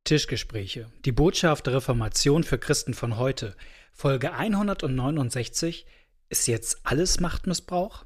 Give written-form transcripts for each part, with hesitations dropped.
Tischgespräche. Die Botschaft der Reformation für Christen von heute. Folge 169. Ist jetzt alles Machtmissbrauch?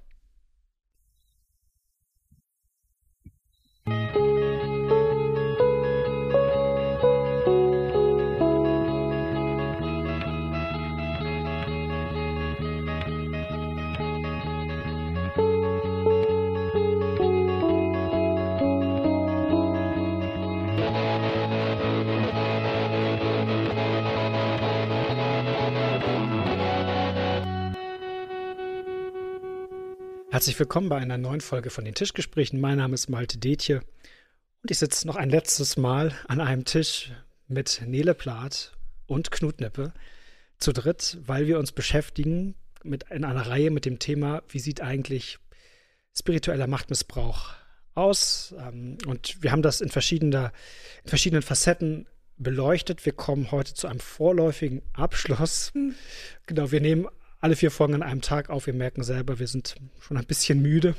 Herzlich willkommen bei einer neuen Folge von den Tischgesprächen. Mein Name ist Malte Detje und ich sitze noch ein letztes Mal an einem Tisch mit Nele Plath und Knut Nippe zu dritt, weil wir uns beschäftigen in einer Reihe mit dem Thema, wie sieht eigentlich spiritueller Machtmissbrauch aus? Und wir haben das in verschiedenen Facetten beleuchtet. Wir kommen heute zu einem vorläufigen Abschluss. Genau, wir nehmen alle 4 Folgen an einem Tag auf. Wir merken selber, wir sind schon ein bisschen müde.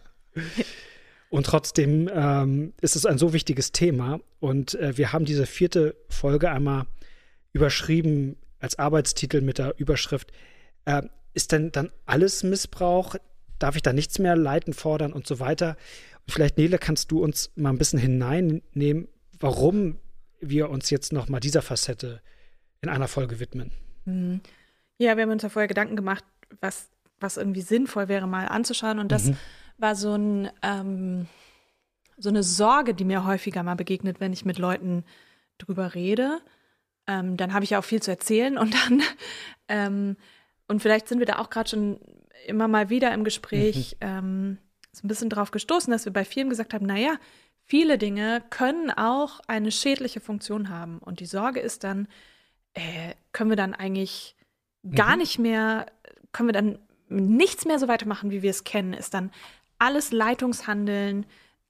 Und trotzdem ist es ein so wichtiges Thema. Und wir haben diese 4. Folge einmal überschrieben als Arbeitstitel mit der Überschrift, ist denn dann alles Missbrauch? Darf ich da nichts mehr leiten, fordern und so weiter? Und vielleicht, Nele, kannst du uns mal ein bisschen hineinnehmen, warum wir uns jetzt noch mal dieser Facette in einer Folge widmen? Ja, wir haben uns ja vorher Gedanken gemacht, was irgendwie sinnvoll wäre, mal anzuschauen. Und das war so eine Sorge, die mir häufiger mal begegnet, wenn ich mit Leuten drüber rede. Dann habe ich ja auch viel zu erzählen und dann und vielleicht sind wir da auch gerade schon immer mal wieder im Gespräch so ein bisschen drauf gestoßen, dass wir bei vielen gesagt haben, naja, viele Dinge können auch eine schädliche Funktion haben. Und die Sorge ist dann, können wir dann eigentlich gar nicht mehr, können wir dann nichts mehr so weitermachen, wie wir es kennen, ist dann alles Leitungshandeln,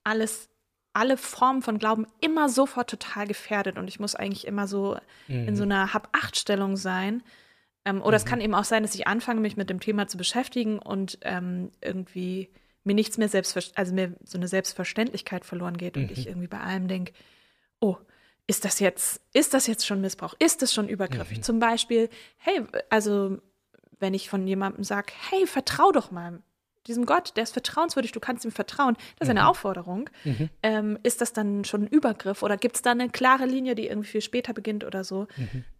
alle Formen von Glauben immer sofort total gefährdet und ich muss eigentlich immer so in so einer Hab-Acht-Stellung sein. Oder es kann eben auch sein, dass ich anfange, mich mit dem Thema zu beschäftigen und irgendwie mir nichts mehr mir so eine Selbstverständlichkeit verloren geht und ich irgendwie bei allem denke, oh, ist das jetzt schon Missbrauch? Ist das schon übergriffig? Zum Beispiel, hey, also wenn ich von jemandem sage, hey, vertrau doch mal diesem Gott, der ist vertrauenswürdig, du kannst ihm vertrauen, das ist eine Aufforderung. Ist das dann schon ein Übergriff oder gibt es da eine klare Linie, die irgendwie viel später beginnt oder so?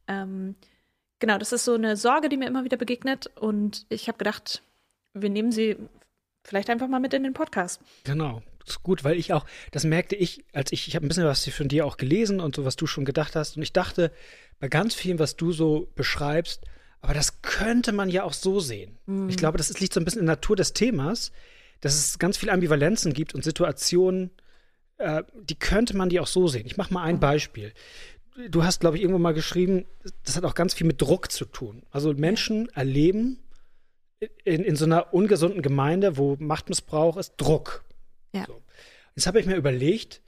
Genau, das ist so eine Sorge, die mir immer wieder begegnet und ich habe gedacht, wir nehmen sie vielleicht einfach mal mit in den Podcast. Genau. Das ist gut, weil das merkte ich, ich habe ein bisschen was von dir auch gelesen und so, was du schon gedacht hast. Und ich dachte, bei ganz vielem, was du so beschreibst, aber das könnte man ja auch so sehen. Ich glaube, das liegt so ein bisschen in der Natur des Themas, dass es ganz viele Ambivalenzen gibt und Situationen, die könnte man die auch so sehen. Ich mache mal ein Beispiel. Du hast, glaube ich, irgendwo mal geschrieben, das hat auch ganz viel mit Druck zu tun. Also Menschen erleben in so einer ungesunden Gemeinde, wo Machtmissbrauch ist, Druck. Ja. So. Jetzt habe ich mir überlegt,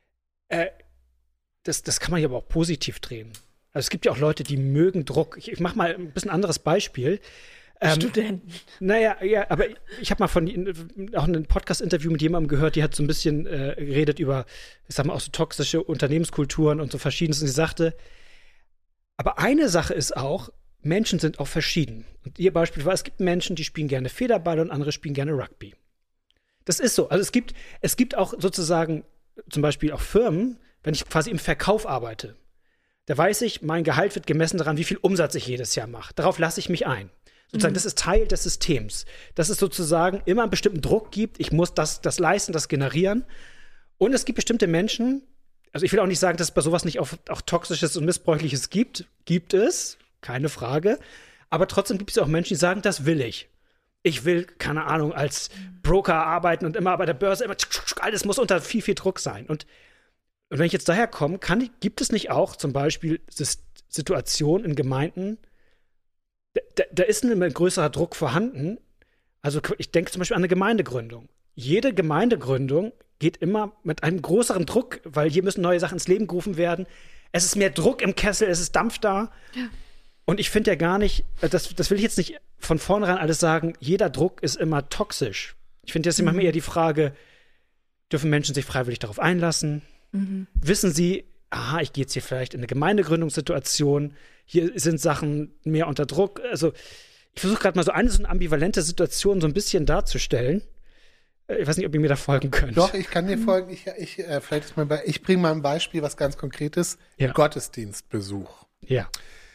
das kann man ja aber auch positiv drehen. Also es gibt ja auch Leute, die mögen Druck. Ich mache mal ein bisschen anderes Beispiel. Studenten. Naja, ja, aber ich habe mal auch ein Podcast-Interview mit jemandem gehört, die hat so ein bisschen geredet über, ich sag mal, auch so toxische Unternehmenskulturen und so Verschiedenes. Und sie sagte, aber eine Sache ist auch, Menschen sind auch verschieden. Und ihr Beispiel war, es gibt Menschen, die spielen gerne Federball und andere spielen gerne Rugby. Das ist so. Also es gibt auch sozusagen zum Beispiel auch Firmen, wenn ich quasi im Verkauf arbeite, da weiß ich, mein Gehalt wird gemessen daran, wie viel Umsatz ich jedes Jahr mache. Darauf lasse ich mich ein. Sozusagen, das ist Teil des Systems. Dass es sozusagen immer einen bestimmten Druck gibt, ich muss das leisten, das generieren. Und es gibt bestimmte Menschen, also ich will auch nicht sagen, dass es bei sowas nicht auch Toxisches und Missbräuchliches gibt. Gibt es, keine Frage. Aber trotzdem gibt es auch Menschen, die sagen, das will ich. Ich will, keine Ahnung, als Broker arbeiten und immer bei der Börse immer, alles muss unter viel, viel Druck sein. Und wenn ich jetzt daher komme, gibt es nicht auch zum Beispiel Situationen in Gemeinden, da ist ein größerer Druck vorhanden. Also ich denke zum Beispiel an eine Gemeindegründung. Jede Gemeindegründung geht immer mit einem größeren Druck, weil hier müssen neue Sachen ins Leben gerufen werden. Es ist mehr Druck im Kessel, es ist Dampf da. Ja. Und ich finde ja gar nicht, das will ich jetzt nicht von vornherein alles sagen, jeder Druck ist immer toxisch. Ich finde jetzt immer eher die Frage, dürfen Menschen sich freiwillig darauf einlassen? Wissen sie, aha, ich gehe jetzt hier vielleicht in eine Gemeindegründungssituation, hier sind Sachen mehr unter Druck. Also ich versuche gerade mal so eine ambivalente Situation so ein bisschen darzustellen. Ich weiß nicht, ob ihr mir da folgen könnt. Doch, ich kann dir folgen. Ich bringe mal ein Beispiel, was ganz Konkretes. Ja. Gottesdienstbesuch. Ja.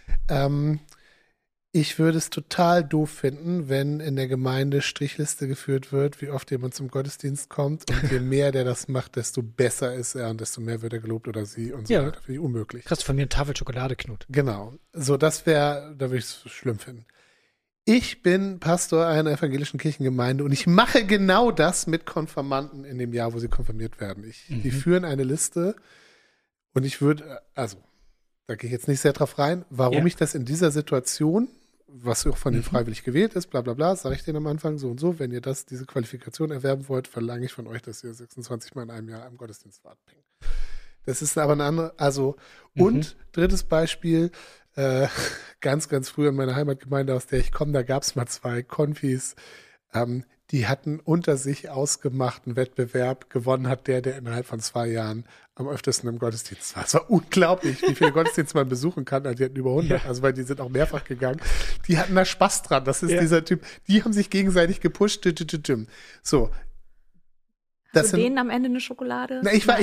Ich würde es total doof finden, wenn in der Gemeinde Strichliste geführt wird, wie oft jemand zum Gottesdienst kommt. Und je mehr der das macht, desto besser ist er und desto mehr wird er gelobt oder sie und so Ja. weiter. Finde ich unmöglich. Kriegst du von mir eine Tafel Schokolade, Knut. Genau. So, da würde ich es schlimm finden. Ich bin Pastor einer evangelischen Kirchengemeinde und ich mache genau das mit Konfirmanden in dem Jahr, wo sie konfirmiert werden. Die führen eine Liste und ich würde, also, da gehe ich jetzt nicht sehr drauf rein, warum ich das in dieser Situation, was auch von denen freiwillig gewählt ist, bla bla bla, sage ich denen am Anfang so und so, wenn ihr diese Qualifikation erwerben wollt, verlange ich von euch, dass ihr 26 Mal in einem Jahr am Gottesdienst wart. Das ist aber eine andere, also, und drittes Beispiel, ganz, ganz früh in meiner Heimatgemeinde, aus der ich komme, da gab es mal 2 Konfis, die hatten unter sich ausgemachten Wettbewerb. Gewonnen hat der innerhalb von 2 Jahren am öftesten im Gottesdienst war. Es war unglaublich, wie viele Gottesdienste man besuchen kann. Also die hatten über 100, also weil die sind auch mehrfach gegangen. Die hatten da Spaß dran. Das ist dieser Typ. Die haben sich gegenseitig gepusht. So. Hast du denen am Ende eine Schokolade? Na, ich habe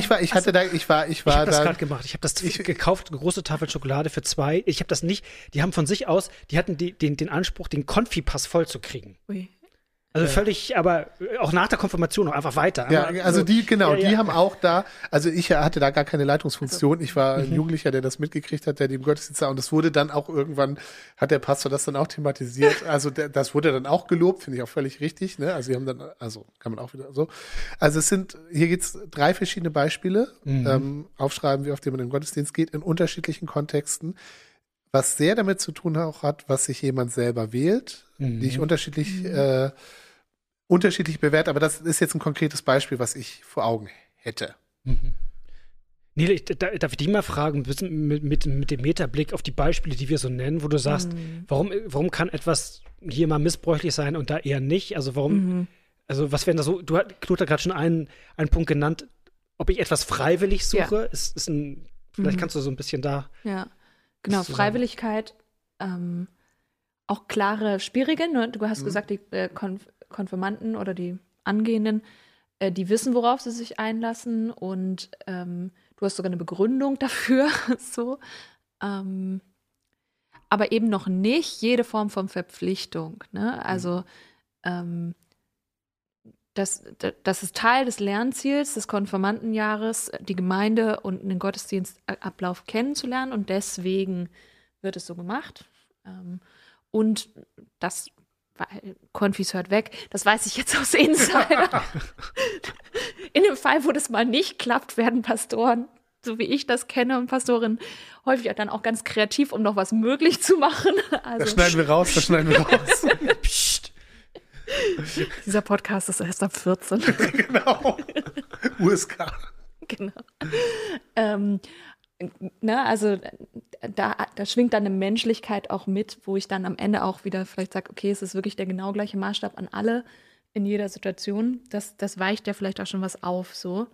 das gerade gemacht. Ich habe das gekauft, eine große Tafel Schokolade für 2. Ich habe das nicht, die haben von sich aus, die hatten den Anspruch, den Konfi-Pass voll zu kriegen. Ui. Also völlig, aber auch nach der Konfirmation noch einfach weiter. Ja, also die haben auch da, also ich hatte da gar keine Leitungsfunktion. Ich war ein Jugendlicher, der das mitgekriegt hat, der die im Gottesdienst sah. Und das wurde dann auch irgendwann, hat der Pastor das dann auch thematisiert. Also das wurde dann auch gelobt, finde ich auch völlig richtig. Ne? Also die haben dann, also kann man auch wieder so. Also hier gibt's 3 verschiedene Beispiele. Aufschreiben, wie oft jemand in den Gottesdienst geht, in unterschiedlichen Kontexten. Was sehr damit zu tun auch hat, was sich jemand selber wählt, die ich unterschiedlich bewerte, aber das ist jetzt ein konkretes Beispiel, was ich vor Augen hätte. Nele, darf ich dich mal fragen, mit dem Metablick auf die Beispiele, die wir so nennen, wo du sagst, warum kann etwas hier mal missbräuchlich sein und da eher nicht? Also warum, also was wären da so, Knut hat gerade schon einen Punkt genannt, ob ich etwas freiwillig suche, ist vielleicht kannst du so ein bisschen da. Ja, genau, Freiwilligkeit, auch klare Schwierige, ne? Du hast gesagt, die Konfirmanden oder die Angehenden, die wissen, worauf sie sich einlassen und du hast sogar eine Begründung dafür, so. Aber eben noch nicht jede Form von Verpflichtung, ne? Also das ist Teil des Lernziels des Konfirmandenjahres, die Gemeinde und den Gottesdienstablauf kennenzulernen und deswegen wird es so gemacht. Und das Konfis hört weg, das weiß ich jetzt aus Insider. In dem Fall, wo das mal nicht klappt, werden Pastoren, so wie ich das kenne, und Pastorinnen häufig dann auch ganz kreativ, um noch was möglich zu machen. Also, das schneiden wir raus. Psst. Dieser Podcast ist erst ab 14. Genau. USK. Genau. Also da schwingt dann eine Menschlichkeit auch mit, wo ich dann am Ende auch wieder vielleicht sage, okay, es ist wirklich der genau gleiche Maßstab an alle in jeder Situation. Das weicht ja vielleicht auch schon was auf, so.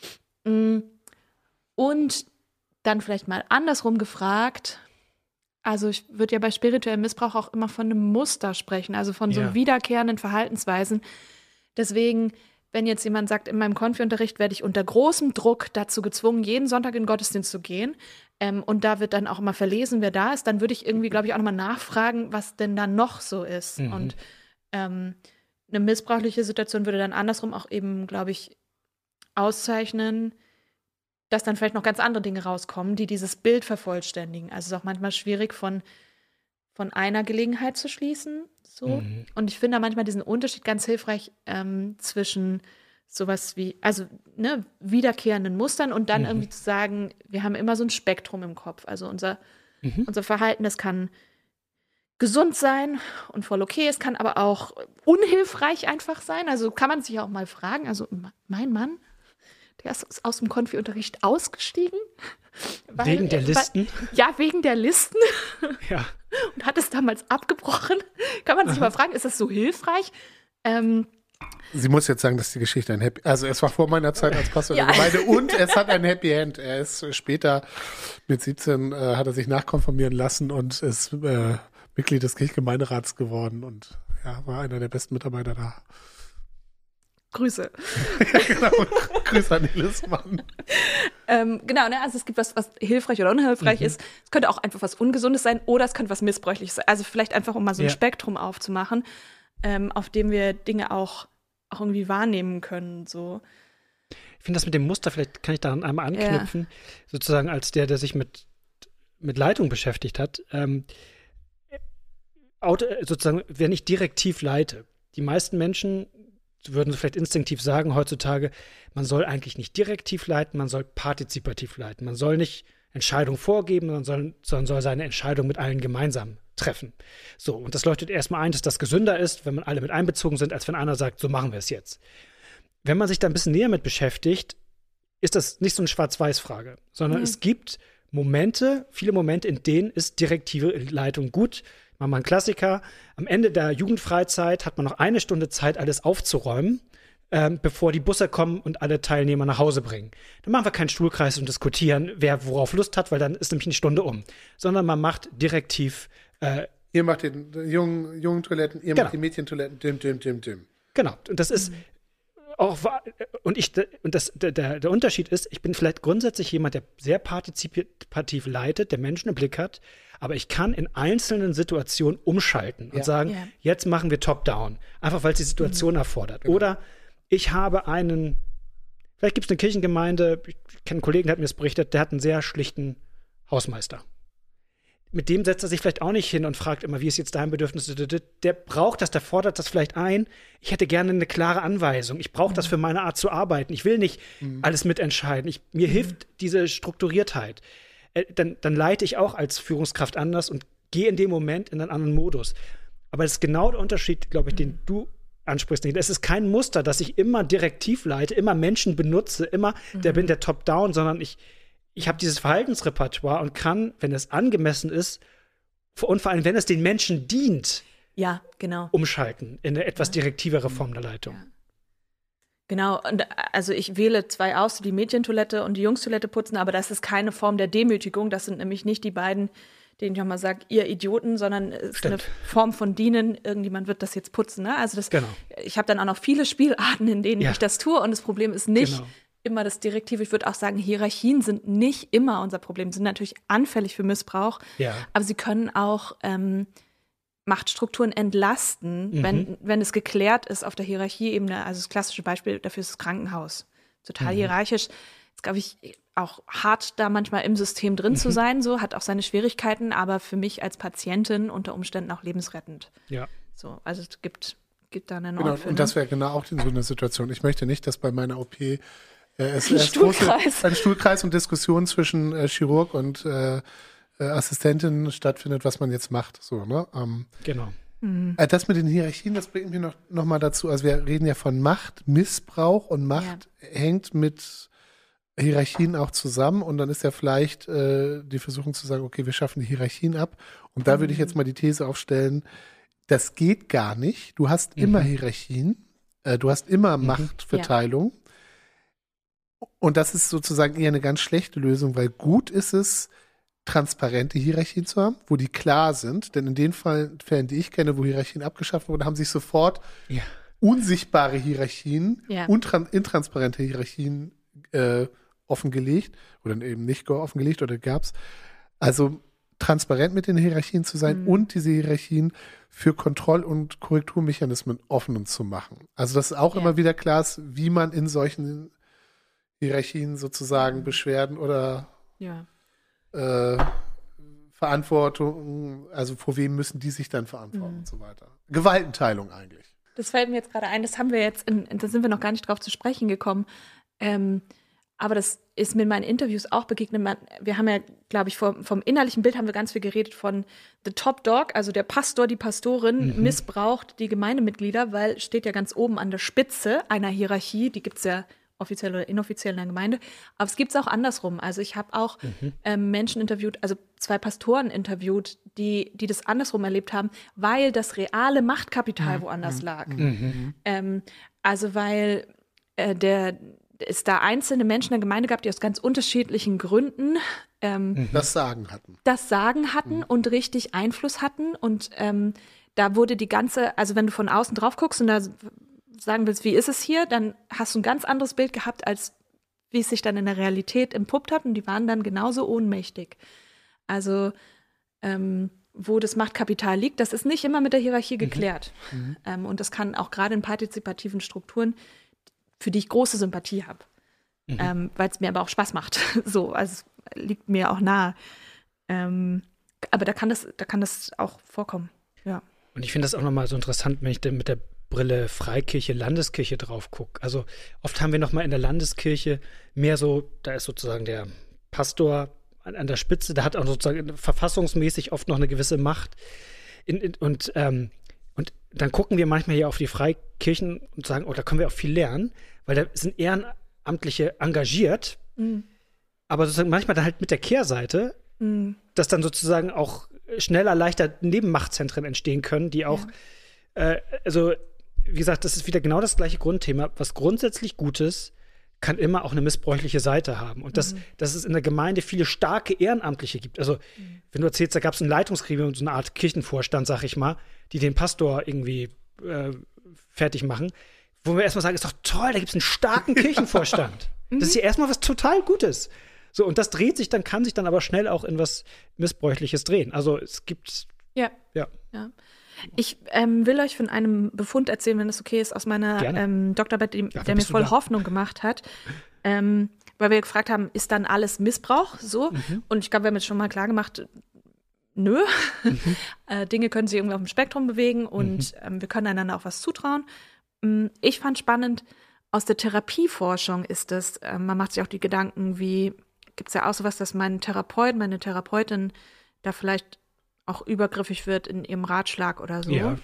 Und dann vielleicht mal andersrum gefragt, also ich würde ja bei spirituellem Missbrauch auch immer von einem Muster sprechen, also von so wiederkehrenden Verhaltensweisen. Deswegen, wenn jetzt jemand sagt, in meinem Konfi-Unterricht werde ich unter großem Druck dazu gezwungen, jeden Sonntag in den Gottesdienst zu gehen, und da wird dann auch immer verlesen, wer da ist, dann würde ich irgendwie, glaube ich, auch nochmal nachfragen, was denn da noch so ist. Und eine missbräuchliche Situation würde dann andersrum auch eben, glaube ich, auszeichnen, dass dann vielleicht noch ganz andere Dinge rauskommen, die dieses Bild vervollständigen. Also es ist auch manchmal schwierig, von einer Gelegenheit zu schließen. So. Und ich finde da manchmal diesen Unterschied ganz hilfreich zwischen sowas wie, also wiederkehrenden Mustern und dann irgendwie zu sagen, wir haben immer so ein Spektrum im Kopf. Also unser Verhalten, das kann gesund sein und voll okay, es kann aber auch unhilfreich einfach sein. Also kann man sich auch mal fragen, also mein Mann, der ist aus dem Konfi-Unterricht ausgestiegen. Wegen der Listen? Wegen der Listen. Und hat es damals abgebrochen. Kann man sich mal fragen, ist das so hilfreich? Sie muss jetzt sagen, dass die Geschichte ein Happy, also es war vor meiner Zeit als Pastor der Gemeinde und es hat ein Happy End. Er ist später mit 17 hat er sich nachkonfirmieren lassen und ist Mitglied des Kirchengemeinderats geworden und war einer der besten Mitarbeiter da. Grüße. Ja, genau. Grüße an Elismann. Genau, ne? Also es gibt was hilfreich oder unhilfreich ist. Es könnte auch einfach was Ungesundes sein oder es könnte was Missbräuchliches sein. Also vielleicht einfach, um mal so ein Spektrum aufzumachen, auf dem wir Dinge auch irgendwie wahrnehmen können. So. Ich finde das mit dem Muster, vielleicht kann ich daran einmal anknüpfen, sozusagen als der sich mit Leitung beschäftigt hat. Sozusagen, wenn ich direktiv leite, die meisten Menschen würden vielleicht instinktiv sagen heutzutage, man soll eigentlich nicht direktiv leiten, man soll partizipativ leiten. Man soll nicht Entscheidungen vorgeben, sondern soll seine Entscheidung mit allen gemeinsam treffen. So, und das leuchtet erstmal ein, dass das gesünder ist, wenn man alle mit einbezogen sind, als wenn einer sagt, so machen wir es jetzt. Wenn man sich da ein bisschen näher mit beschäftigt, ist das nicht so eine Schwarz-Weiß-Frage, sondern es gibt viele Momente, in denen ist direktive Leitung gut. Machen wir einen Klassiker. Am Ende der Jugendfreizeit hat man noch 1 Stunde Zeit, alles aufzuräumen, bevor die Busse kommen und alle Teilnehmer nach Hause bringen. Dann machen wir keinen Stuhlkreis und diskutieren, wer worauf Lust hat, weil dann ist nämlich eine Stunde um. Sondern man macht direktiv. Ihr macht die jungen Toiletten, ihr macht die Mädchentoiletten, dim. Genau. Und das ist auch, der Unterschied ist, ich bin vielleicht grundsätzlich jemand, der sehr partizipativ leitet, der Menschen im Blick hat, aber ich kann in einzelnen Situationen umschalten und sagen, jetzt machen wir Top-Down, einfach weil es die Situation erfordert. Genau. Oder ich habe vielleicht gibt es eine Kirchengemeinde, ich kenne einen Kollegen, der hat mir das berichtet, der hat einen sehr schlichten Hausmeister. Mit dem setzt er sich vielleicht auch nicht hin und fragt immer, wie ist jetzt dein Bedürfnis? Der braucht das, der fordert das vielleicht ein. Ich hätte gerne eine klare Anweisung. Ich brauche das für meine Art zu arbeiten. Ich will nicht alles mitentscheiden. Mir hilft diese Strukturiertheit. Dann leite ich auch als Führungskraft anders und gehe in dem Moment in einen anderen Modus. Aber das ist genau der Unterschied, glaube ich, den du ansprichst. Es ist kein Muster, dass ich immer direktiv leite, immer Menschen benutze, immer bin der Top-Down, sondern ich habe dieses Verhaltensrepertoire und kann, wenn es angemessen ist, und vor allem, wenn es den Menschen dient, umschalten in eine etwas direktivere Form der Leitung. Ja. Genau, und also ich wähle 2 aus, die Mädchentoilette und die Jungstoilette putzen, aber das ist keine Form der Demütigung. Das sind nämlich nicht die beiden, denen ich auch mal sage, ihr Idioten, sondern es ist eine Form von Dienen. Irgendjemand wird das jetzt putzen. Ne? Also ich habe dann auch noch viele Spielarten, in denen ich das tue. Und das Problem ist nicht immer das Direktive. Ich würde auch sagen, Hierarchien sind nicht immer unser Problem, sind natürlich anfällig für Missbrauch, aber sie können auch Machtstrukturen entlasten, wenn es geklärt ist auf der Hierarchieebene. Also das klassische Beispiel dafür ist das Krankenhaus. Total hierarchisch. Ist, glaube ich, auch hart, da manchmal im System drin zu sein, so, hat auch seine Schwierigkeiten, aber für mich als Patientin unter Umständen auch lebensrettend. Ja. So, also es gibt da einen Ort für. Und das wäre genau auch so eine Situation. Ich möchte nicht, dass bei meiner OP ein Stuhlkreis und Diskussion zwischen Chirurg und Assistentin stattfindet, was man jetzt macht. So, ne? Genau. Das mit den Hierarchien, das bringt mich noch mal dazu. Also wir reden ja von Macht, Missbrauch und Macht hängt mit Hierarchien auch zusammen und dann ist ja vielleicht die Versuchung zu sagen, okay, wir schaffen die Hierarchien ab. Und da würde ich jetzt mal die These aufstellen, das geht gar nicht. Du hast immer Hierarchien, du hast immer Machtverteilung. Und das ist sozusagen eher eine ganz schlechte Lösung, weil gut ist es, transparente Hierarchien zu haben, wo die klar sind. Denn in den Fällen, die ich kenne, wo Hierarchien abgeschafft wurden, haben sich sofort unsichtbare Hierarchien, intransparente Hierarchien offengelegt oder eben nicht offengelegt oder gab's. Also transparent mit den Hierarchien zu sein und diese Hierarchien für Kontroll- und Korrekturmechanismen offen zu machen. Also dass auch immer wieder klar ist, wie man in solchen Hierarchien sozusagen Beschwerden oder Verantwortung, also vor wem müssen die sich dann verantworten und so weiter. Gewaltenteilung eigentlich. Das fällt mir jetzt gerade ein, das haben wir jetzt, da sind wir noch gar nicht drauf zu sprechen gekommen, aber das ist mir in meinen Interviews auch begegnet. Wir haben ja, glaube ich, vom innerlichen Bild haben wir ganz viel geredet von the top dog, also der Pastor, die Pastorin missbraucht die Gemeindemitglieder, weil steht ja ganz oben an der Spitze einer Hierarchie, die gibt es ja offiziell oder inoffiziell in der Gemeinde. Aber es gibt es auch andersrum. Also ich habe auch Menschen interviewt, also 2 Pastoren interviewt, die das andersrum erlebt haben, weil das reale Machtkapital woanders lag. Also weil es da einzelne Menschen in der Gemeinde gab, die aus ganz unterschiedlichen Gründen das Sagen hatten und richtig Einfluss hatten. Und da wurde also wenn du von außen drauf guckst und da sagen willst, wie ist es hier, dann hast du ein ganz anderes Bild gehabt, als wie es sich dann in der Realität entpuppt hat. Und die waren dann genauso ohnmächtig. Also wo das Machtkapital liegt, das ist nicht immer mit der Hierarchie geklärt. Und das kann auch gerade in partizipativen Strukturen, für die ich große Sympathie habe, weil es mir aber auch Spaß macht. So, also es liegt mir auch nahe. Aber da kann das auch vorkommen. Ja. Und ich finde das auch nochmal so interessant, wenn ich dann mit der Brille Freikirche, Landeskirche drauf gucke. Also oft haben wir nochmal in der Landeskirche mehr so, da ist sozusagen der Pastor an der Spitze, der hat auch sozusagen verfassungsmäßig oft noch eine gewisse Macht. Und dann gucken wir manchmal hier auf die Freikirchen und sagen, da können wir auch viel lernen, weil da sind Ehrenamtliche engagiert, aber sozusagen manchmal dann halt mit der Kehrseite, dass dann sozusagen auch schneller, leichter Nebenmachtzentren entstehen können, die auch, also wie gesagt, das ist wieder genau das gleiche Grundthema. Was grundsätzlich Gutes kann immer auch eine missbräuchliche Seite haben. Und dass es in der Gemeinde viele starke Ehrenamtliche gibt. Also, wenn du erzählst, da gab es ein Leitungsgremium, so eine Art Kirchenvorstand, sag ich mal, die den Pastor irgendwie fertig machen, wo wir erstmal sagen, ist doch toll, da gibt es einen starken Kirchenvorstand. Das ist ja erstmal was total Gutes. So, und das kann sich dann aber schnell auch in was Missbräuchliches drehen. Also, es gibt. Ja. Ich will euch von einem Befund erzählen, wenn es okay ist, aus meiner Doktorarbeit, der mir voll Hoffnung gemacht hat. Weil wir gefragt haben, ist dann alles Missbrauch? So. Und ich glaube, wir haben jetzt schon mal klar gemacht, nö. Dinge können sich irgendwie auf dem Spektrum bewegen und wir können einander auch was zutrauen. Ich fand spannend, aus der Therapieforschung ist es, man macht sich auch die Gedanken, wie gibt es ja auch sowas, dass mein Therapeut, meine Therapeutin da vielleicht auch übergriffig wird in ihrem Ratschlag oder so. Ja.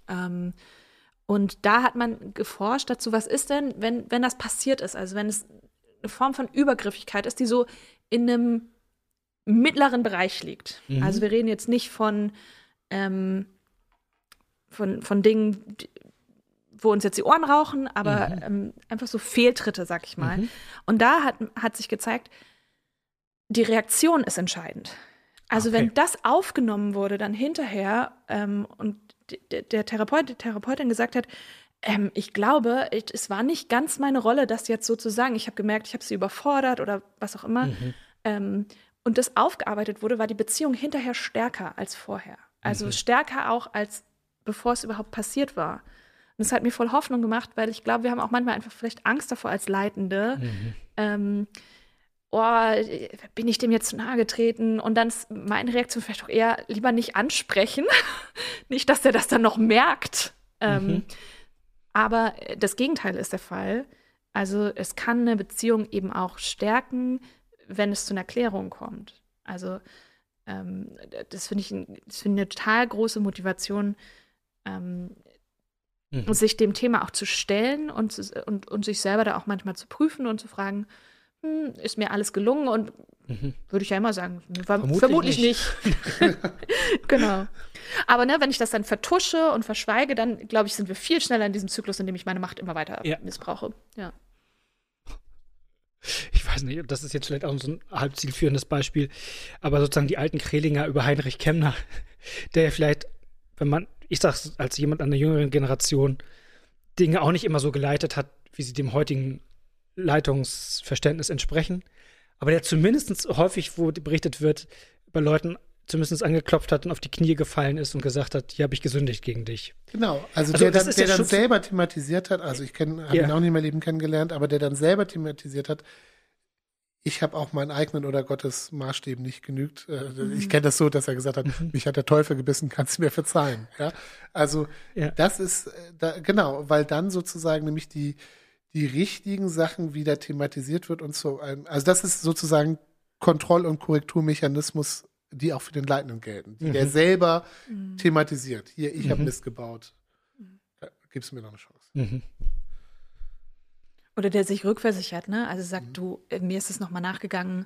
Und da hat man geforscht dazu, was ist denn, wenn das passiert ist, also wenn es eine Form von Übergriffigkeit ist, die so in einem mittleren Bereich liegt. Also wir reden jetzt nicht von Dingen, wo uns jetzt die Ohren rauchen, aber einfach so Fehltritte, sag ich mal. Und da hat sich gezeigt, die Reaktion ist entscheidend. Also wenn das aufgenommen wurde, dann hinterher und der Therapeut, die Therapeutin gesagt hat, ich glaube, es war nicht ganz meine Rolle, das jetzt so zu sagen. Ich habe gemerkt, ich habe sie überfordert oder was auch immer. Und das aufgearbeitet wurde, war die Beziehung hinterher stärker als vorher. Also stärker auch, als bevor es überhaupt passiert war. Und das hat mir voll Hoffnung gemacht, weil ich glaube, wir haben auch manchmal einfach vielleicht Angst davor als Leitende, bin ich dem jetzt zu nahe getreten? Und dann ist meine Reaktion vielleicht auch eher lieber nicht ansprechen. Nicht, dass der das dann noch merkt. Aber das Gegenteil ist der Fall. Also es kann eine Beziehung eben auch stärken, wenn es zu einer Klärung kommt. Also das finde ich eine total große Motivation, sich dem Thema auch zu stellen und sich selber da auch manchmal zu prüfen und zu fragen, ist mir alles gelungen? Und würde ich ja immer sagen, vermutlich nicht. Genau. Aber wenn ich das dann vertusche und verschweige, dann, glaube ich, sind wir viel schneller in diesem Zyklus, in dem ich meine Macht immer weiter missbrauche. Ja. Ich weiß nicht, das ist jetzt vielleicht auch so ein halb zielführendes Beispiel, aber sozusagen die alten Krelinger über Heinrich Kemmner, der ja vielleicht, ich sag's als jemand an der jüngeren Generation, Dinge auch nicht immer so geleitet hat, wie sie dem heutigen Leitungsverständnis entsprechen, aber der zumindest häufig, wo berichtet wird, bei Leuten zumindest angeklopft hat und auf die Knie gefallen ist und gesagt hat, hier habe ich gesündigt gegen dich. Genau, also der dann selber thematisiert hat, also ich habe ihn auch nicht in meinem Leben kennengelernt, aber der dann selber thematisiert hat, ich habe auch meinen eigenen oder Gottes Maßstäben nicht genügt. Ich kenne das so, dass er gesagt hat, mich hat der Teufel gebissen, kannst du mir verzeihen. Ja? Also das ist, genau, weil dann sozusagen nämlich die richtigen Sachen wieder thematisiert wird und so. Also das ist sozusagen Kontroll- und Korrekturmechanismus, die auch für den Leitenden gelten, die der selber thematisiert. Hier, ich habe Mist gebaut. Gibst du mir noch eine Chance. Oder der sich rückversichert, ne? Also sagt, du, mir ist es nochmal nachgegangen,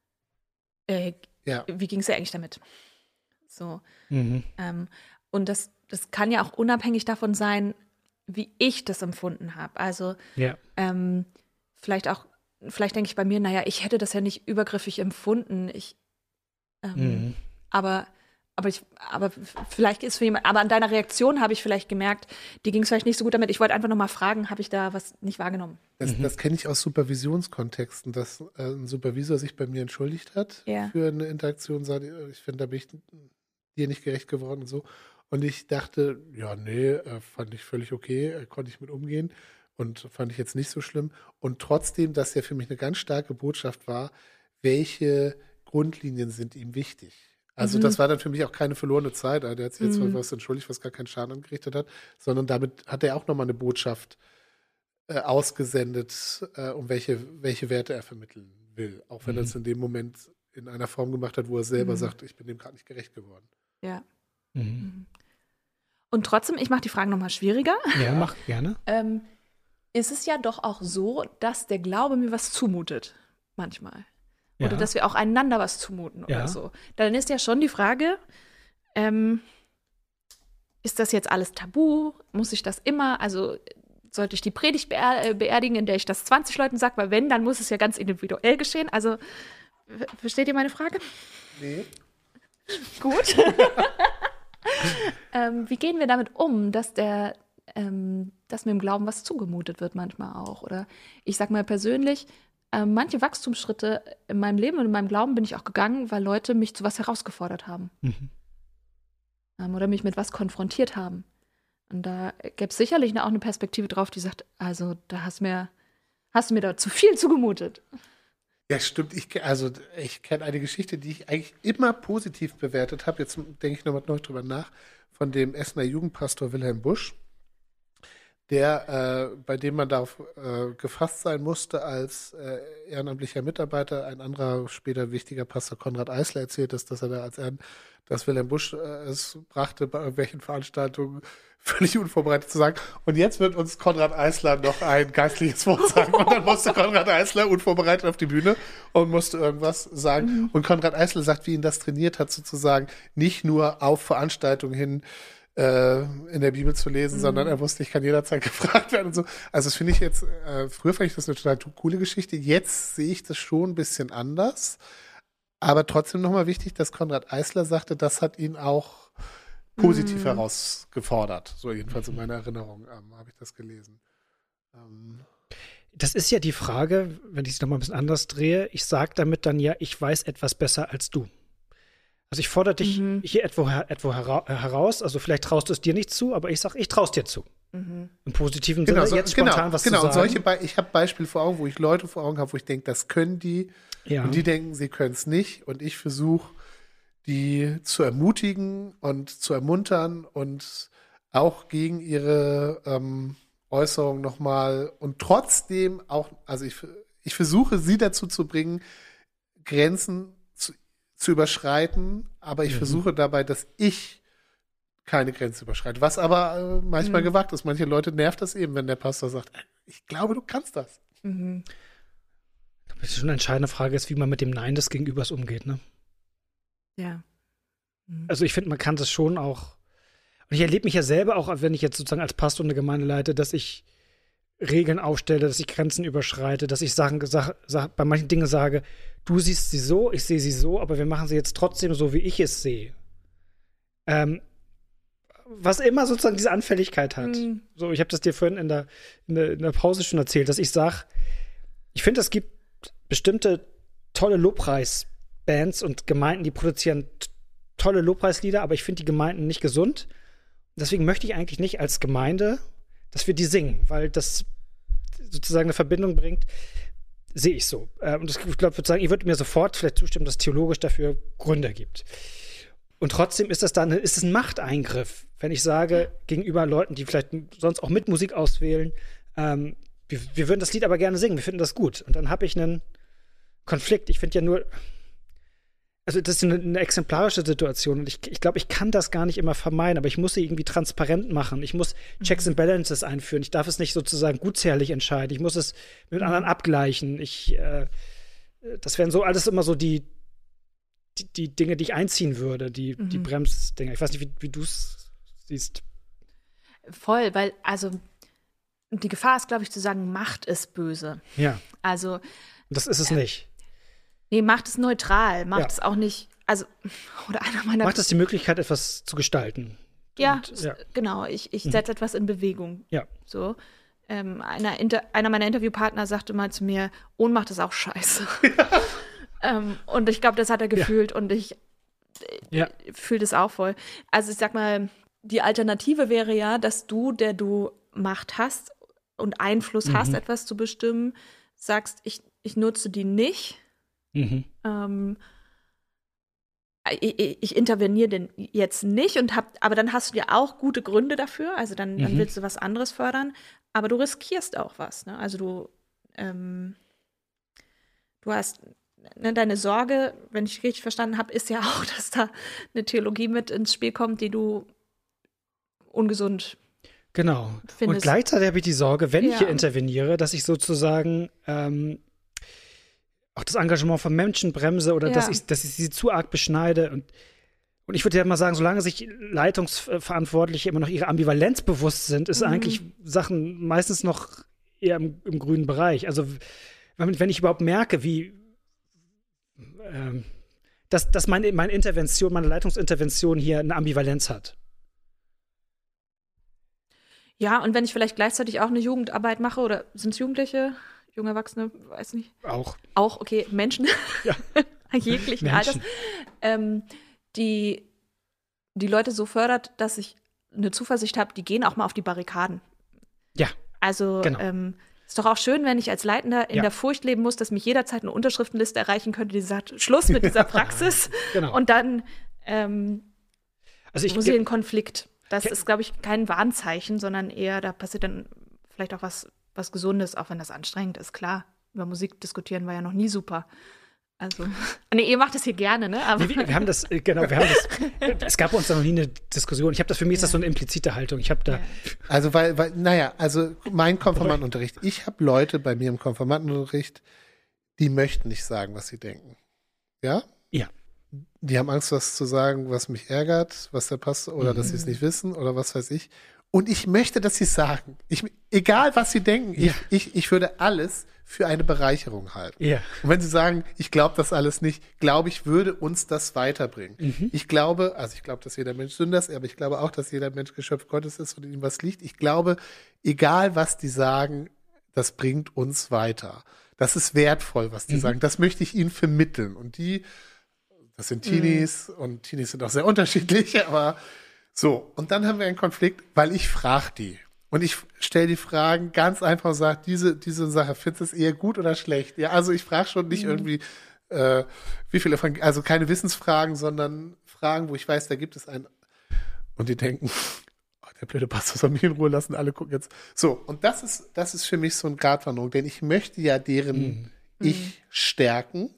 wie ging es dir eigentlich damit? So. Und das kann ja auch unabhängig davon sein, wie ich das empfunden habe. Also vielleicht denke ich bei mir, naja, ich hätte das ja nicht übergriffig empfunden. Aber vielleicht ist für jemand, aber an deiner Reaktion habe ich vielleicht gemerkt, dir ging es vielleicht nicht so gut damit. Ich wollte einfach nochmal fragen, habe ich da was nicht wahrgenommen? Das kenne ich aus Supervisionskontexten, dass ein Supervisor sich bei mir entschuldigt hat für eine Interaktion, sagt, ich finde, da bin ich dir nicht gerecht geworden und so. Und ich dachte, ja, nee, fand ich völlig okay, konnte ich mit umgehen und fand ich jetzt nicht so schlimm. Und trotzdem, dass ja für mich eine ganz starke Botschaft war, welche Grundlinien sind ihm wichtig. Also das war dann für mich auch keine verlorene Zeit. Der hat sich jetzt mal was entschuldigt, was gar keinen Schaden angerichtet hat, sondern damit hat er auch nochmal eine Botschaft ausgesendet, um welche Werte er vermitteln will. Auch wenn er es in dem Moment in einer Form gemacht hat, wo er selber sagt, ich bin dem gerade nicht gerecht geworden. Ja. Und trotzdem, ich mache die Fragen nochmal schwieriger. Ja, mach gerne. Ist es ja doch auch so, dass der Glaube mir was zumutet, manchmal. Oder dass wir auch einander was zumuten oder so. Dann ist ja schon die Frage, ist das jetzt alles tabu? Muss ich das immer, also sollte ich die Predigt beerdigen, in der ich das 20 Leuten sage? Weil wenn, dann muss es ja ganz individuell geschehen. Also, versteht ihr meine Frage? Nee. Gut. Wie gehen wir damit um, dass mir im Glauben was zugemutet wird manchmal auch? Oder ich sag mal persönlich, manche Wachstumsschritte in meinem Leben und in meinem Glauben bin ich auch gegangen, weil Leute mich zu was herausgefordert haben. Oder mich mit was konfrontiert haben. Und da gäbe es sicherlich auch eine Perspektive drauf, die sagt, also da hast du mir da zu viel zugemutet. Ja, stimmt. Ich kenne eine Geschichte, die ich eigentlich immer positiv bewertet habe. Jetzt denke ich nochmal neu drüber nach. Von dem Essener Jugendpastor Wilhelm Busch, bei dem man darauf gefasst sein musste als ehrenamtlicher Mitarbeiter. Ein anderer später wichtiger Pastor, Konrad Eisler, erzählt ist, dass er da dass Wilhelm Busch es brachte, bei irgendwelchen Veranstaltungen völlig unvorbereitet zu sagen, und jetzt wird uns Konrad Eisler noch ein geistliches Wort sagen. Und dann musste Konrad Eisler unvorbereitet auf die Bühne und musste irgendwas sagen. Und Konrad Eisler sagt, wie ihn das trainiert hat, sozusagen nicht nur auf Veranstaltungen hin in der Bibel zu lesen, sondern er wusste, ich kann jederzeit gefragt werden und so. Also das finde ich jetzt, früher fand ich das eine total coole Geschichte. Jetzt sehe ich das schon ein bisschen anders. Aber trotzdem nochmal wichtig, dass Konrad Eisler sagte, das hat ihn auch positiv herausgefordert. So jedenfalls in meiner Erinnerung habe ich das gelesen. Das ist ja die Frage, wenn ich es nochmal ein bisschen anders drehe. Ich sage damit dann ja, ich weiß etwas besser als du. Also ich fordere dich hier etwo heraus. Also vielleicht traust du es dir nicht zu, aber ich sage, ich traue es dir zu. Im positiven Sinne, jetzt spontan was zu sagen. Und ich habe Beispiele vor Augen, wo ich Leute vor Augen habe, wo ich denke, das können die. Ja. Und die denken, sie können es nicht. Und ich versuche, die zu ermutigen und zu ermuntern und auch gegen ihre Äußerungen nochmal und trotzdem auch, also ich versuche, sie dazu zu bringen, Grenzen zu überschreiten, aber ich versuche dabei, dass ich keine Grenze überschreite. Was aber manchmal gewagt ist. Manche Leute nervt das eben, wenn der Pastor sagt, ich glaube, du kannst das. Das ist schon eine entscheidende Frage, ist, wie man mit dem Nein des Gegenübers umgeht, ne? Ja. Also ich finde, man kann das schon auch, und ich erlebe mich ja selber auch, wenn ich jetzt sozusagen als Pastor eine Gemeinde leite, dass ich Regeln aufstelle, dass ich Grenzen überschreite, dass ich bei manchen Dingen sage, du siehst sie so, ich sehe sie so, aber wir machen sie jetzt trotzdem so, wie ich es sehe. Was immer sozusagen diese Anfälligkeit hat. So, ich habe das dir vorhin in der Pause schon erzählt, dass ich sage, ich finde, es gibt bestimmte tolle Lobpreisbands und Gemeinden, die produzieren tolle Lobpreislieder, aber ich finde die Gemeinden nicht gesund. Deswegen möchte ich eigentlich nicht als Gemeinde, dass wir die singen, weil das sozusagen eine Verbindung bringt, sehe ich so. Und ich glaube, ich würde mir sofort vielleicht zustimmen, dass es theologisch dafür Gründe gibt. Und trotzdem ist es ein Machteingriff, wenn ich sage, gegenüber Leuten, die vielleicht sonst auch mit Musik auswählen, wir würden das Lied aber gerne singen, wir finden das gut. Und dann habe ich einen Konflikt. Ich finde ja nur, Also das ist eine exemplarische Situation und ich glaube, ich kann das gar nicht immer vermeiden, aber ich muss sie irgendwie transparent machen. Ich muss Checks and Balances einführen. Ich darf es nicht sozusagen gutsherrlich entscheiden. Ich muss es mit anderen abgleichen. Das wären so alles immer so die Dinge, die ich einziehen würde, die Bremsdinger. Ich weiß nicht, wie du es siehst. Voll, weil, also die Gefahr ist, glaube ich, zu sagen, Macht ist böse. Ja. Also das ist es nicht. Nee, Macht ist neutral, Macht ist auch nicht, also, oder einer meiner. Macht es die Möglichkeit, etwas zu gestalten. Ja, genau, ich setze etwas in Bewegung. Ja. So. Einer meiner Interviewpartner sagte mal zu mir, Ohnmacht ist auch scheiße. Und ich glaube, das hat er gefühlt und ich fühle das auch voll. Also ich sag mal, die Alternative wäre ja, dass du, der du Macht hast und Einfluss hast, etwas zu bestimmen, sagst, ich nutze die nicht. Ich interveniere denn jetzt nicht aber dann hast du ja auch gute Gründe dafür, also dann willst du was anderes fördern, aber du riskierst auch was, ne? Also du hast deine Sorge, wenn ich richtig verstanden habe, ist ja auch, dass da eine Theologie mit ins Spiel kommt, die du ungesund genau. findest. Und gleichzeitig habe ich die Sorge, wenn ich hier interveniere, dass ich sozusagen auch das Engagement von Menschen bremse oder dass ich sie zu arg beschneide. Und ich würde ja mal sagen, solange sich Leitungsverantwortliche immer noch ihre Ambivalenz bewusst sind, ist eigentlich Sachen meistens noch eher im grünen Bereich. Also wenn ich überhaupt merke, wie dass meine Leitungsintervention hier eine Ambivalenz hat. Ja, und wenn ich vielleicht gleichzeitig auch eine Jugendarbeit mache, oder sind es Jugendliche, junge Erwachsene, weiß nicht. Auch, okay, Menschen, jeglichen Alters, die Leute so fördert, dass ich eine Zuversicht habe, die gehen auch mal auf die Barrikaden. Ja, also genau. Ist doch auch schön, wenn ich als Leitender in der Furcht leben muss, dass mich jederzeit eine Unterschriftenliste erreichen könnte, die sagt, Schluss mit dieser Praxis. Genau. Und dann also muss ich in Konflikt. Das ist, glaube ich, kein Warnzeichen, sondern eher, da passiert dann vielleicht auch was Gesundes, auch wenn das anstrengend ist. Klar, über Musik diskutieren war ja noch nie super. Also, nee, ihr macht das hier gerne, ne? Aber wir haben das, es gab bei uns da noch nie eine Diskussion. Für mich ist das so eine implizite Haltung. Ich habe da. Also, also mein Konfirmandenunterricht, ich habe Leute bei mir im Konfirmandenunterricht, die möchten nicht sagen, was sie denken. Ja? Ja. Die haben Angst, was zu sagen, was mich ärgert, was der Pastor, oder dass sie es nicht wissen, oder was weiß ich. Und ich möchte, dass sie es sagen. Egal, was sie denken, ich würde alles für eine Bereicherung halten. Ja. Und wenn sie sagen, ich glaube das alles nicht, glaube ich, würde uns das weiterbringen. Ich glaube, dass jeder Mensch Sünder ist, aber ich glaube auch, dass jeder Mensch Geschöpf Gottes ist und in ihm was liegt. Ich glaube, egal, was die sagen, das bringt uns weiter. Das ist wertvoll, was die sagen. Das möchte ich ihnen vermitteln. Und das sind Teenies und Teenies sind auch sehr unterschiedlich, aber so. Und dann haben wir einen Konflikt, weil ich frage die. Und ich stelle die Fragen ganz einfach und sage, diese Sache, findest du es eher gut oder schlecht? Ja, also ich frage schon nicht irgendwie, wie viele, also keine Wissensfragen, sondern Fragen, wo ich weiß, da gibt es einen. Und die denken, der blöde Pastor soll mich in Ruhe lassen, alle gucken jetzt. So, und das ist für mich so eine Gratwanderung, denn ich möchte ja deren Ich stärken.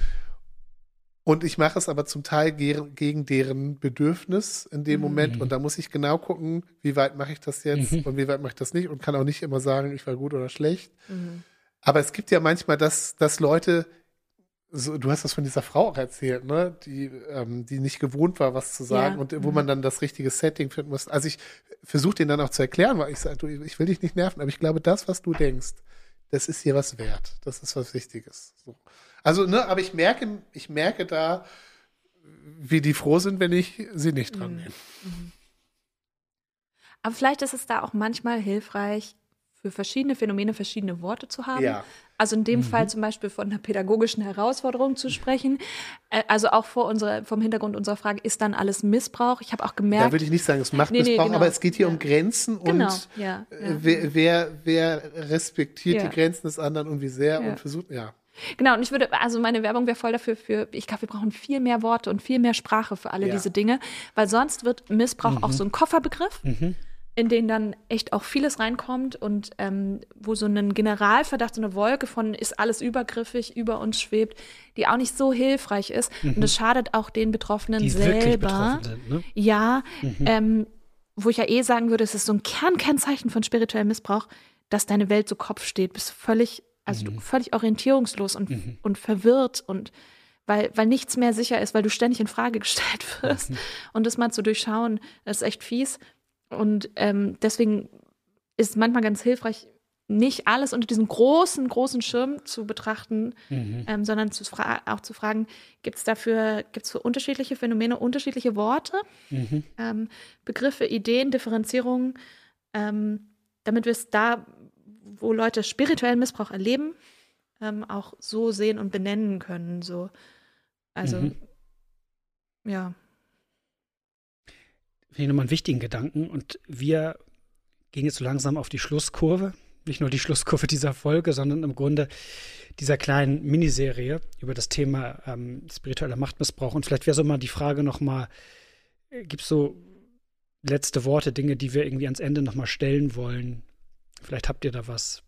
Und ich mache es aber zum Teil gegen deren Bedürfnis in dem Moment. Und da muss ich genau gucken, wie weit mache ich das jetzt und wie weit mache ich das nicht. Und kann auch nicht immer sagen, ich war gut oder schlecht. Aber es gibt ja manchmal, dass Leute, so, du hast das von dieser Frau auch erzählt, ne, die nicht gewohnt war, was zu sagen und wo man dann das richtige Setting finden muss. Also ich versuche denen dann auch zu erklären, weil ich sage, du, ich will dich nicht nerven, aber ich glaube, das, was du denkst, das ist hier was wert. Das ist was Wichtiges. So. Also, ne, aber ich merke da, wie die froh sind, wenn ich sie nicht dran nehme. Aber vielleicht ist es da auch manchmal hilfreich, für verschiedene Phänomene verschiedene Worte zu haben. Ja. Also in dem Fall zum Beispiel von einer pädagogischen Herausforderung zu sprechen. Also auch vom Hintergrund unserer Frage, ist dann alles Missbrauch? Ich habe auch gemerkt. Da würde ich nicht sagen, es macht Missbrauch, genau. Aber es geht hier um Grenzen und wer respektiert die Grenzen des anderen und wie sehr und versucht, Genau, und meine Werbung wäre voll dafür ich glaube, wir brauchen viel mehr Worte und viel mehr Sprache für alle diese Dinge, weil sonst wird Missbrauch auch so ein Kofferbegriff. in denen dann echt auch vieles reinkommt und wo so ein Generalverdacht, so eine Wolke von ist alles übergriffig über uns schwebt, die auch nicht so hilfreich ist. Und das schadet auch den Betroffenen Die selber. wirklich betroffen sind, ne? Ja, wo ich ja sagen würde, es ist so ein Kernkennzeichen von spirituellem Missbrauch, dass deine Welt so Kopf steht, bist völlig orientierungslos und verwirrt und weil nichts mehr sicher ist, weil du ständig in Frage gestellt wirst. Und das mal zu durchschauen, das ist echt fies. Und deswegen ist es manchmal ganz hilfreich, nicht alles unter diesem großen, großen Schirm zu betrachten, sondern auch zu fragen, gibt's für unterschiedliche Phänomene unterschiedliche Worte, Begriffe, Ideen, Differenzierungen, damit wir es da, wo Leute spirituellen Missbrauch erleben, auch so sehen und benennen können. So. Also, ja. Finde ich nochmal einen wichtigen Gedanken. Und wir gehen jetzt so langsam auf die Schlusskurve. Nicht nur die Schlusskurve dieser Folge, sondern im Grunde dieser kleinen Miniserie über das Thema spiritueller Machtmissbrauch. Und vielleicht wäre so mal die Frage nochmal, gibt es so letzte Worte, Dinge, die wir irgendwie ans Ende nochmal stellen wollen? Vielleicht habt ihr da was.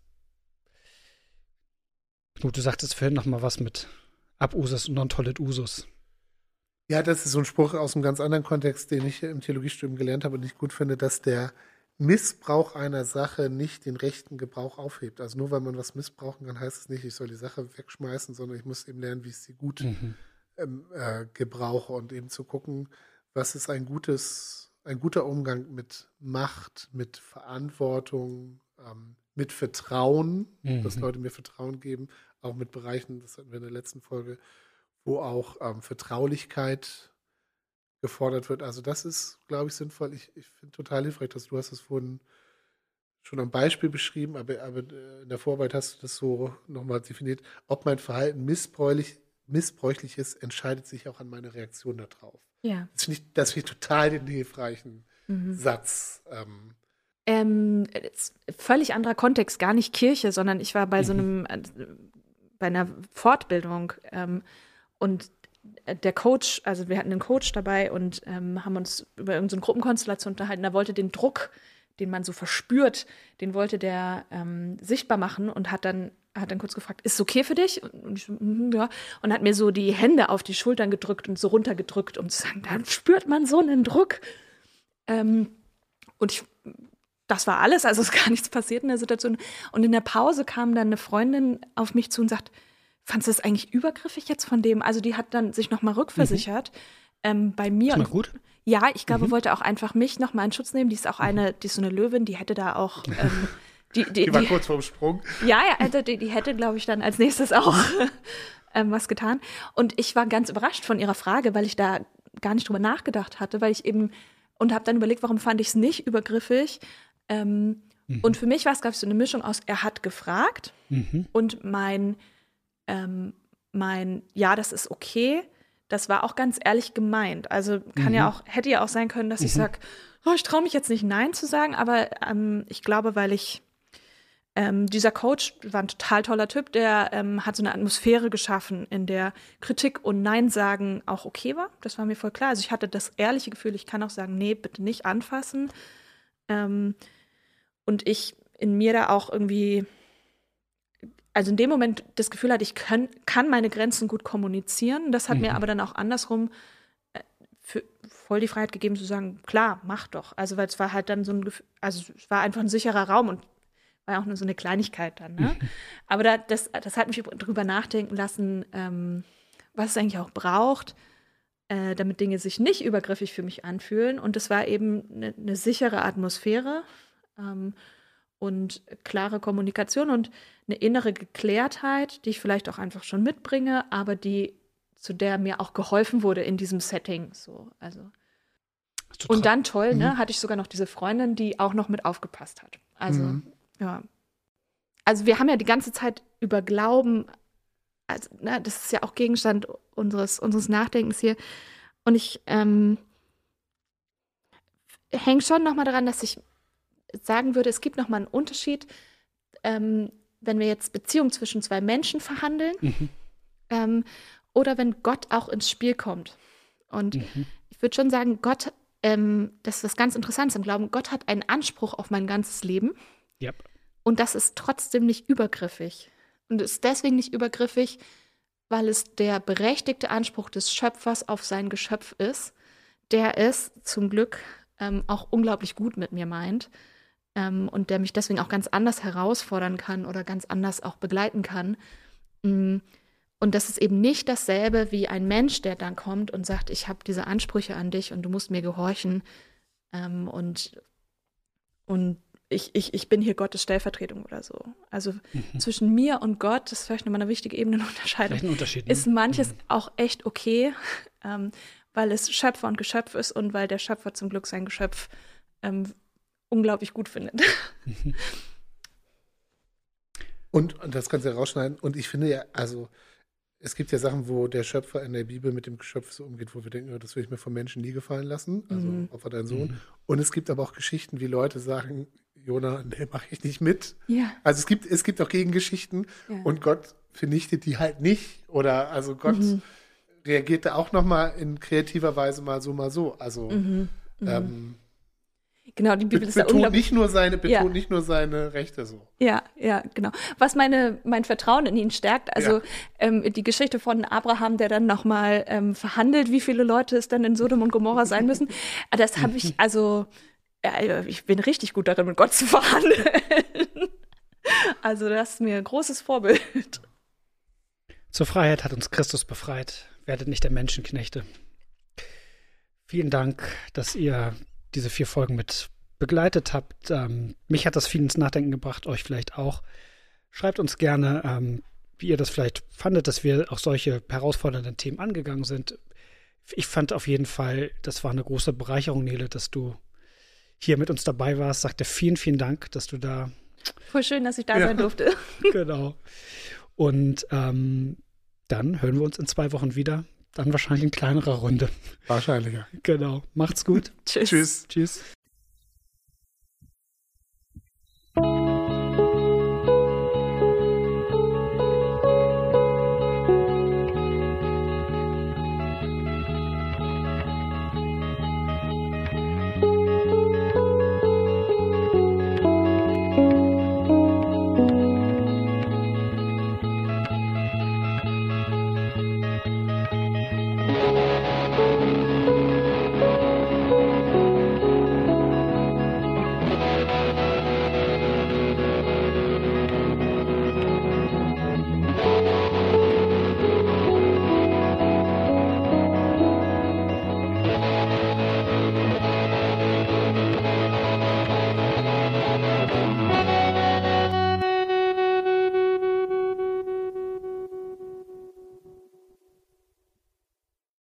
Knut, du sagtest vorhin nochmal was mit Abusus und Non-Tollit Usus. Ja, das ist so ein Spruch aus einem ganz anderen Kontext, den ich im Theologiestudium gelernt habe und ich gut finde, dass der Missbrauch einer Sache nicht den rechten Gebrauch aufhebt. Also nur weil man was missbrauchen kann, heißt es nicht, ich soll die Sache wegschmeißen, sondern ich muss eben lernen, wie ich sie gut gebrauche und eben zu gucken, was ist ein guter Umgang mit Macht, mit Verantwortung, mit Vertrauen, dass Leute mir Vertrauen geben, auch mit Bereichen, das hatten wir in der letzten Folge, wo auch Vertraulichkeit gefordert wird. Also das ist, glaube ich, sinnvoll. Ich finde total hilfreich, dass du hast es vorhin schon am Beispiel beschrieben, aber in der Vorarbeit hast du das so nochmal definiert. Ob mein Verhalten missbräuchlich ist, entscheidet sich auch an meiner Reaktion darauf. Ja. Das finde ich total den hilfreichen Satz. Völlig anderer Kontext, gar nicht Kirche, sondern ich war bei bei einer Fortbildung und der Coach, also wir hatten einen Coach dabei und haben uns über irgendeine Gruppenkonstellation unterhalten. Da wollte den Druck, den man so verspürt, den wollte der sichtbar machen und hat dann kurz gefragt, ist es okay für dich? Und ich so, ja. Und hat mir so die Hände auf die Schultern gedrückt und so runtergedrückt, um zu sagen, dann spürt man so einen Druck. Das war alles, also ist gar nichts passiert in der Situation. Und in der Pause kam dann eine Freundin auf mich zu und sagt, fandst du das eigentlich übergriffig jetzt von dem? Also die hat dann sich nochmal rückversichert bei mir. Ist mal gut? Ja, ich glaube, wollte auch einfach mich nochmal in Schutz nehmen. Die ist so eine Löwin, die hätte da auch die war kurz vorm Sprung. Ja, die hätte, glaube ich, dann als nächstes auch was getan. Und ich war ganz überrascht von ihrer Frage, weil ich da gar nicht drüber nachgedacht hatte, und habe dann überlegt, warum fand ich es nicht übergriffig. Und für mich war es, glaube ich, so eine Mischung aus, er hat gefragt und mein ja, das ist okay, das war auch ganz ehrlich gemeint. Also hätte ja auch sein können, dass ich sage, ich traue mich jetzt nicht Nein zu sagen, aber ich glaube, weil dieser Coach war ein total toller Typ, der hat so eine Atmosphäre geschaffen, in der Kritik und Nein sagen auch okay war. Das war mir voll klar. Also ich hatte das ehrliche Gefühl, ich kann auch sagen, nee, bitte nicht anfassen. Und ich in mir da auch irgendwie, also in dem Moment das Gefühl hatte, ich kann meine Grenzen gut kommunizieren. Das hat mir aber dann auch andersrum voll die Freiheit gegeben zu sagen, klar, mach doch. Also weil es war halt dann so ein Gefühl, also es war einfach ein sicherer Raum und war ja auch nur so eine Kleinigkeit dann. Ne? Aber das hat mich drüber nachdenken lassen, was es eigentlich auch braucht, damit Dinge sich nicht übergriffig für mich anfühlen. Und es war eben eine sichere Atmosphäre und klare Kommunikation und eine innere Geklärtheit, die ich vielleicht auch einfach schon mitbringe, aber zu der mir auch geholfen wurde in diesem Setting. So, also. Und dann toll, ne, hatte ich sogar noch diese Freundin, die auch noch mit aufgepasst hat. Also, ja. Also wir haben ja die ganze Zeit über Glauben, also, ne, das ist ja auch Gegenstand unseres Nachdenkens hier. Und ich hänge schon nochmal daran, dass ich sagen würde, es gibt nochmal einen Unterschied, wenn wir jetzt Beziehungen zwischen zwei Menschen verhandeln oder wenn Gott auch ins Spiel kommt. Und ich würde schon sagen, Gott das ist was ganz Interessantes im Glauben. Gott hat einen Anspruch auf mein ganzes Leben. Yep. Und das ist trotzdem nicht übergriffig. Und ist deswegen nicht übergriffig, weil es der berechtigte Anspruch des Schöpfers auf sein Geschöpf ist, der es zum Glück auch unglaublich gut mit mir meint und der mich deswegen auch ganz anders herausfordern kann oder ganz anders auch begleiten kann. Und das ist eben nicht dasselbe wie ein Mensch, der dann kommt und sagt, ich habe diese Ansprüche an dich und du musst mir gehorchen und ich bin hier Gottes Stellvertretung oder so. Also zwischen mir und Gott, das ist vielleicht nochmal eine wichtige Ebene, eine Unterscheidung, Vielleicht ein Unterschied, ne? ist manches auch echt okay, weil es Schöpfer und Geschöpf ist und weil der Schöpfer zum Glück sein Geschöpf unglaublich gut findet. Und das kannst du ja rausschneiden. Und ich finde ja, also es gibt ja Sachen, wo der Schöpfer in der Bibel mit dem Geschöpf so umgeht, wo wir denken, das würde ich mir von Menschen nie gefallen lassen. Also Opfer dein Sohn. Und es gibt aber auch Geschichten, wie Leute sagen, Jona, nee, mache ich nicht mit. Ja. Also es gibt auch Gegengeschichten und Gott vernichtet die halt nicht. Oder also Gott reagiert da auch nochmal in kreativer Weise mal so. Also Genau, die Bibel ist da betont unglaublich. nicht nur seine Rechte so. Ja, genau. Was mein Vertrauen in ihn stärkt, also die Geschichte von Abraham, der dann nochmal verhandelt, wie viele Leute es dann in Sodom und Gomorra sein müssen, das habe ich, also ich bin richtig gut darin, mit Gott zu verhandeln. Also das ist mir ein großes Vorbild. Zur Freiheit hat uns Christus befreit. Werdet nicht der Menschenknechte. Vielen Dank, dass ihr diese 4 Folgen mit begleitet habt. Mich hat das viel ins Nachdenken gebracht, euch vielleicht auch. Schreibt uns gerne, wie ihr das vielleicht fandet, dass wir auch solche herausfordernden Themen angegangen sind. Ich fand auf jeden Fall, das war eine große Bereicherung, Nele, dass du hier mit uns dabei warst. Sagte vielen, vielen Dank, dass du da. Voll schön, dass ich da sein durfte. Genau. Und dann hören wir uns in 2 Wochen wieder. Dann wahrscheinlich in kleinerer Runde. Wahrscheinlich, ja. Genau. Macht's gut. Tschüss. Tschüss.